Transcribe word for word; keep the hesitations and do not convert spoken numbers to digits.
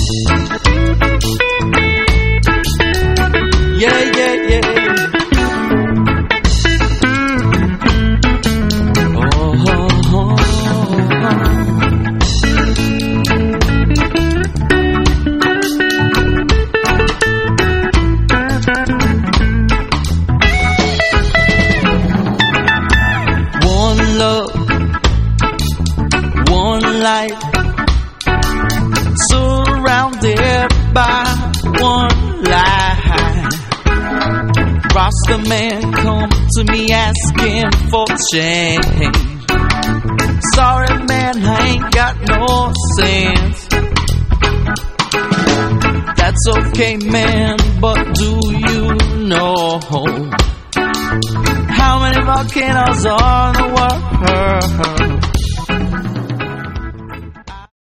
Yeah, yeah, yeah. Oh, oh, oh, one love, one life, surrounded by one lie. Rasta man come to me asking for change. Sorry man, I ain't got no sense. That's okay man, but do you know how many volcanoes are in the world?